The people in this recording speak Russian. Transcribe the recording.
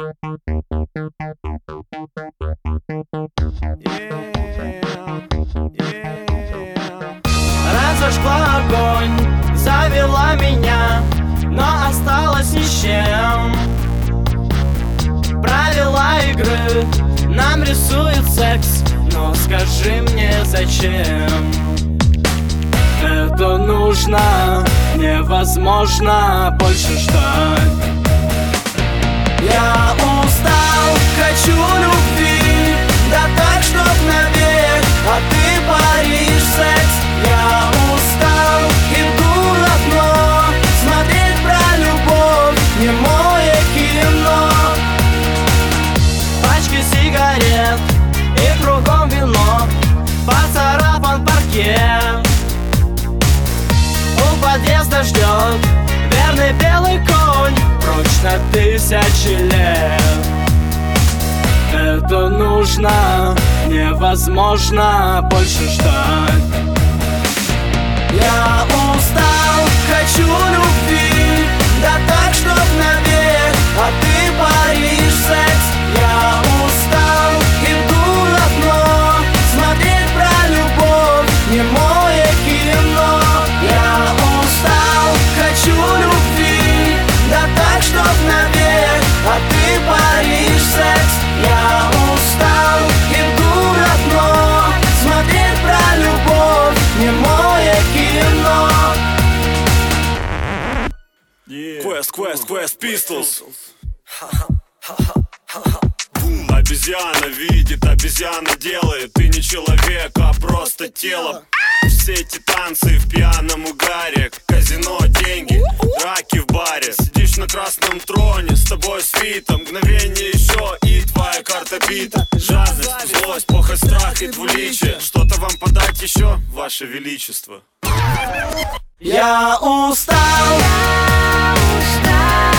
Разожгла огонь, завела меня, но осталась ни с чем. Правила игры нам рисует секс, но скажи мне, зачем? Это нужно, невозможно больше ждать. Я устал, хочу любви, да так, чтоб навек, а ты паришь секс. Я устал, иду на дно, смотреть про любовь, немое кино. Пачки сигарет и кругом вино, поцарапан паркет. У подъезда ждет верный белый конь, прочь на 1000 лет. Это нужно, невозможно больше ждать. Я устал, хочу любви, да так, чтоб навек, а ты паришь секс. Я устал, иду на дно, смотреть про любовь, немое кино. Я устал, хочу любви, да так, чтоб навек, а ты паришь секс. Я устал, иду на дно, смотреть про любовь, немое кино. Quest Pistols. Обезьяна видит, обезьяна делает. Ты не человек, а просто тело. Все эти танцы в пьяном угаре, казино, деньги, драки в баре. Сидишь на красном троне, с тобой свита, мгновение еще и твоя карта бита. Жадность, злость, похоть, страх и двуличие. Что-то вам подать еще, ваше величество? Я устал,